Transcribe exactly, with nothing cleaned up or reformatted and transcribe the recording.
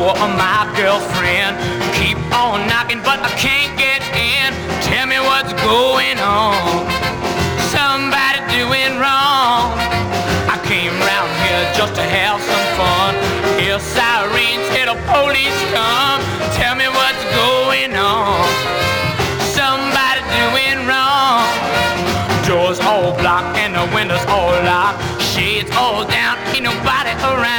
door of my girlfriend. Keep on knocking, but I can't get in. Tell me what's going on. Somebody doing wrong. I came round here just to have some fun. Hear sirens, hear the police come. Tell me what's going on. Somebody doing wrong. Doors all blocked and the windows all locked. Shades all down, ain't nobody around.